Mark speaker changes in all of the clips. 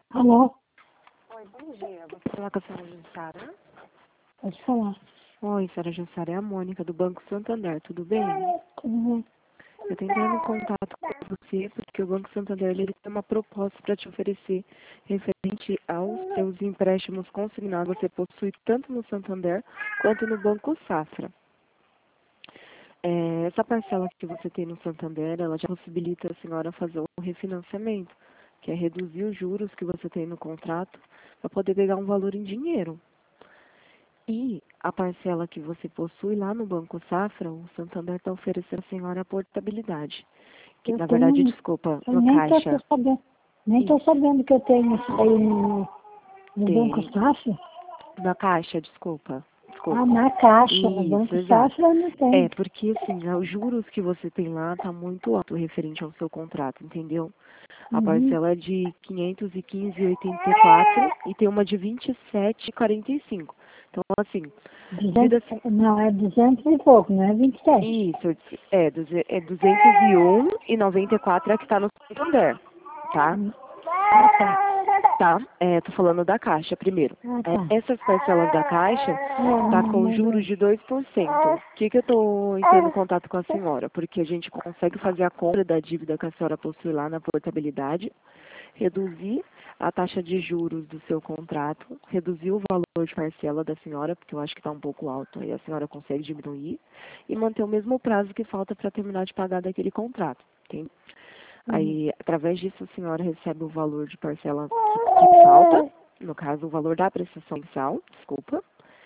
Speaker 1: Alô?
Speaker 2: Oi, bom dia. Vou falar com a senhora Jussara.
Speaker 1: Pode falar.
Speaker 2: Oi, senhora Jussara, é a Mônica do Banco Santander, tudo bem?
Speaker 1: Tudo bem?
Speaker 2: Eu estou entrando em contato com você porque o Banco Santander ele tem uma proposta para te oferecer referente aos seus empréstimos consignados que você possui tanto no Santander quanto no Banco Safra. Essa parcela que você tem no Santander, ela já possibilita a senhora fazer um refinanciamento, que é reduzir os juros que você tem no contrato para poder pegar um valor em dinheiro. E a parcela que você possui lá no Banco Safra, o Santander está oferecendo à senhora a portabilidade. Que,
Speaker 1: Eu
Speaker 2: na verdade,
Speaker 1: tenho.
Speaker 2: desculpa,
Speaker 1: Eu
Speaker 2: no
Speaker 1: nem tô
Speaker 2: Caixa
Speaker 1: sabendo. Nem tô
Speaker 2: Isso.
Speaker 1: sabendo que eu tenho isso aí no Banco
Speaker 2: tem.
Speaker 1: Safra.
Speaker 2: Na Caixa, desculpa.
Speaker 1: Ah,
Speaker 2: Desculpa.
Speaker 1: na Caixa, no
Speaker 2: Isso,
Speaker 1: Banco
Speaker 2: exato.
Speaker 1: Safra eu não tenho.
Speaker 2: Porque assim, os juros que você tem lá tá muito alto referente ao seu contrato, entendeu? A
Speaker 1: Uhum.
Speaker 2: parcela é de 515,84 e tem uma de 27,45. Então, assim, devido
Speaker 1: 200,
Speaker 2: assim,
Speaker 1: não, é 200 e pouco, não é 27.
Speaker 2: isso, é 201,94 é a que está no Santander, tá?
Speaker 1: Ah, tá.
Speaker 2: Tá? Tô falando da Caixa primeiro.
Speaker 1: Ah, tá.
Speaker 2: Essas parcelas da Caixa tá
Speaker 1: Não,
Speaker 2: com
Speaker 1: não,
Speaker 2: juros
Speaker 1: não.
Speaker 2: de 2%. O que eu tô entrando em contato com a senhora? Porque a gente consegue fazer a compra da dívida que a senhora possui lá na portabilidade, reduzir a taxa de juros do seu contrato, reduzir o valor de parcela da senhora, porque eu acho que está um pouco alto, aí a senhora consegue diminuir, e manter o mesmo prazo que falta para terminar de pagar daquele contrato. Entende?
Speaker 1: Uhum.
Speaker 2: Aí, através disso, a senhora recebe o valor de parcela que falta, no caso, o valor da prestação mensal, desculpa,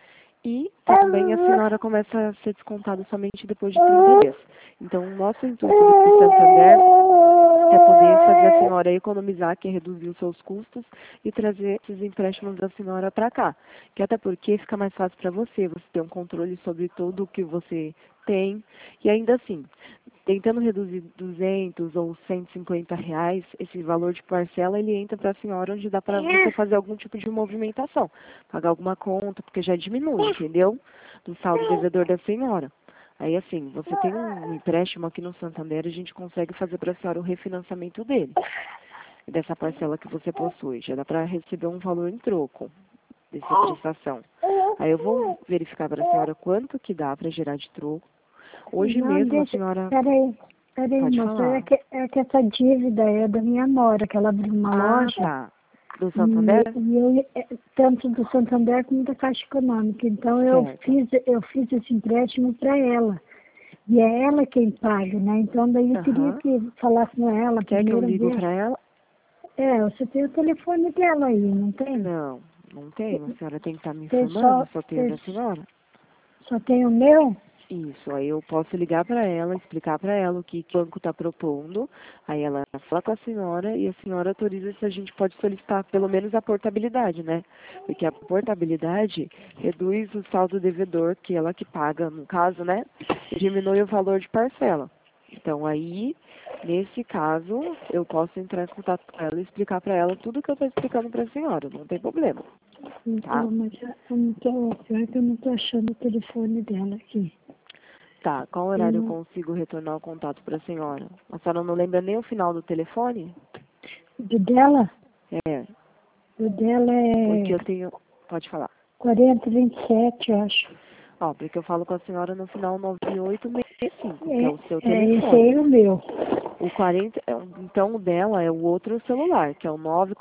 Speaker 2: e também a senhora começa a ser descontada somente depois de 30 dias. Então, o nosso intuito do Santander é poder fazer a senhora economizar, que é reduzir os seus custos e trazer esses empréstimos da senhora para cá. Que até porque fica mais fácil para você ter um controle sobre tudo o que você tem. E ainda assim, tentando reduzir 200 ou 150 reais, esse valor de parcela, ele entra para a senhora onde dá para você fazer algum tipo de movimentação. Pagar alguma conta, porque já diminui, entendeu? Do saldo devedor da senhora. Aí, assim, você tem um empréstimo aqui no Santander, a gente consegue fazer para a senhora o refinanciamento dele, dessa parcela que você possui. Já dá para receber um valor em troco dessa prestação. Aí eu vou verificar para a senhora quanto que dá para gerar de troco. Hoje
Speaker 1: Não,
Speaker 2: mesmo a
Speaker 1: deixa.
Speaker 2: senhora
Speaker 1: Peraí,
Speaker 2: pode
Speaker 1: moça.
Speaker 2: falar.
Speaker 1: É que essa dívida é da minha nora, que ela abriu uma
Speaker 2: Ah,
Speaker 1: loja.
Speaker 2: tá. Do Santander?
Speaker 1: E eu, tanto do Santander como da Caixa Econômica. Então,
Speaker 2: Certo.
Speaker 1: eu fiz esse empréstimo para ela. E é ela quem paga, né? Então, daí eu queria
Speaker 2: Aham.
Speaker 1: que falasse com ela
Speaker 2: Quer que eu
Speaker 1: primeiro
Speaker 2: ligo
Speaker 1: ver.
Speaker 2: para ela?
Speaker 1: Você tem o telefone dela aí, não tem?
Speaker 2: Não, não tenho. A senhora tem que estar me
Speaker 1: Tem
Speaker 2: informando, só tenho
Speaker 1: tem,
Speaker 2: da senhora.
Speaker 1: só tem o meu?
Speaker 2: Isso, aí eu posso ligar para ela, explicar para ela o que o banco está propondo, aí ela fala com a senhora e a senhora autoriza se a gente pode solicitar pelo menos a portabilidade, né? Porque a portabilidade reduz o saldo devedor, que ela que paga, no caso, né? E diminui o valor de parcela. Então aí, nesse caso, eu posso entrar em contato com ela e explicar para ela tudo que eu estou explicando para a senhora, não tem problema, tá?
Speaker 1: Então, mas eu não tô, pior que eu não tô achando o telefone dela aqui.
Speaker 2: Tá, qual
Speaker 1: Eu
Speaker 2: horário eu
Speaker 1: não,
Speaker 2: consigo retornar o contato para a senhora? A senhora não lembra nem o final do telefone?
Speaker 1: do dela?
Speaker 2: É,
Speaker 1: O dela
Speaker 2: porque
Speaker 1: é
Speaker 2: eu tenho. Pode falar.
Speaker 1: 4027, eu acho.
Speaker 2: Ó, porque eu falo com a senhora no final 9865, que é o seu
Speaker 1: Esse aí
Speaker 2: telefone.
Speaker 1: é o meu.
Speaker 2: O 40, então o dela é o outro celular, que é o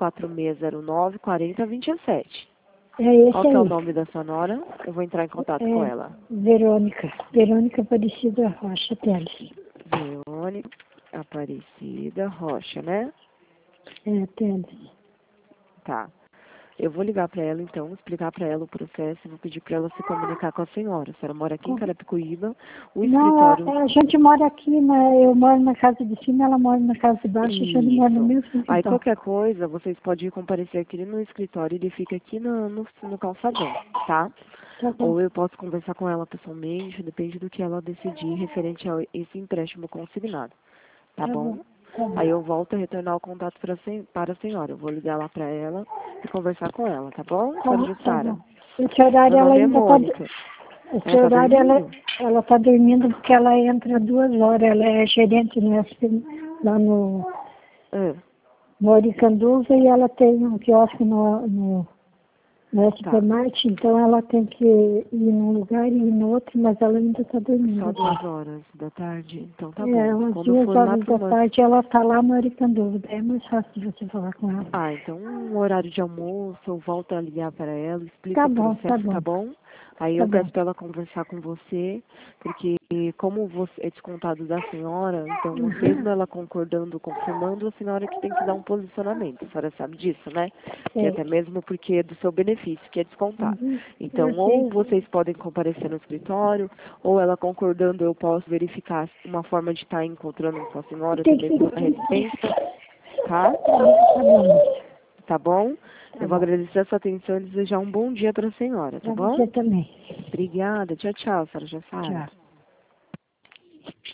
Speaker 2: 94609 4027.
Speaker 1: É
Speaker 2: Qual
Speaker 1: esse
Speaker 2: que é o
Speaker 1: aí.
Speaker 2: nome da senhora? Eu vou entrar em contato com
Speaker 1: É
Speaker 2: ela.
Speaker 1: Verônica. Verônica Aparecida Rocha Teles.
Speaker 2: Verônica Aparecida Rocha, né?
Speaker 1: É, Teles.
Speaker 2: Tá. Eu vou ligar para ela então, explicar para ela o processo e vou pedir para ela se comunicar com a senhora. A senhora mora aqui em Carapicuíba, o
Speaker 1: Não,
Speaker 2: escritório.
Speaker 1: a gente mora aqui, eu moro na casa de cima, ela mora na casa de baixo, a gente mora no
Speaker 2: Isso.
Speaker 1: mesmo
Speaker 2: Aí
Speaker 1: quintal.
Speaker 2: qualquer coisa, vocês podem comparecer aqui no escritório, ele fica aqui no calçadão, tá?
Speaker 1: Tá bom,
Speaker 2: Ou eu posso conversar com ela pessoalmente, depende do que ela decidir referente a esse empréstimo consignado, tá
Speaker 1: tá
Speaker 2: bom?
Speaker 1: bom, tá bom.
Speaker 2: Aí eu volto a retornar o contato para a senhora. Eu vou ligar lá para ela e conversar com ela, tá bom, senhora
Speaker 1: Tá
Speaker 2: Jussara?
Speaker 1: bom. Esse horário
Speaker 2: Meu
Speaker 1: ela
Speaker 2: nome é
Speaker 1: ainda tá.
Speaker 2: Mônica.
Speaker 1: Esse
Speaker 2: Ela tá
Speaker 1: horário
Speaker 2: dormindo?
Speaker 1: ela tá dormindo porque ela entra 2 horas. Ela é gerente lá no.
Speaker 2: Ah,
Speaker 1: Moro em Canduva e ela tem um quiosque no supermarket, então ela tem que ir num lugar e ir no outro, mas ela ainda está dormindo.
Speaker 2: Só 2 horas da tarde? Então tá bom.
Speaker 1: Umas
Speaker 2: Quando
Speaker 1: 2
Speaker 2: for lá
Speaker 1: horas
Speaker 2: pro
Speaker 1: da tarde ela está lá, moro em Canduva. É mais fácil de você falar com ela.
Speaker 2: Ah, então um horário de almoço, eu volto a ligar para ela, explico
Speaker 1: Tá
Speaker 2: o
Speaker 1: bom,
Speaker 2: processo,
Speaker 1: tá
Speaker 2: tá
Speaker 1: bom.
Speaker 2: bom? Aí
Speaker 1: Tá
Speaker 2: eu
Speaker 1: bom.
Speaker 2: peço para ela conversar com você, porque como você é descontado da senhora, então mesmo ela concordando, confirmando, a senhora que tem que dar um posicionamento. A senhora sabe disso, né? Que
Speaker 1: Sei.
Speaker 2: até mesmo porque é do seu benefício, que é descontado. Então,
Speaker 1: Eu sei.
Speaker 2: ou vocês podem comparecer no escritório, ou ela concordando, eu posso verificar uma forma de estar encontrando com a senhora
Speaker 1: Tem
Speaker 2: também
Speaker 1: que
Speaker 2: pela residência, tá?
Speaker 1: Tá bom.
Speaker 2: Tá bom?
Speaker 1: Tá
Speaker 2: Eu vou
Speaker 1: bom.
Speaker 2: agradecer a sua atenção e desejar um bom dia para a senhora, tá
Speaker 1: Pra
Speaker 2: bom?
Speaker 1: você também.
Speaker 2: Obrigada. Tchau, tchau, a senhora já sabe.
Speaker 1: Tchau.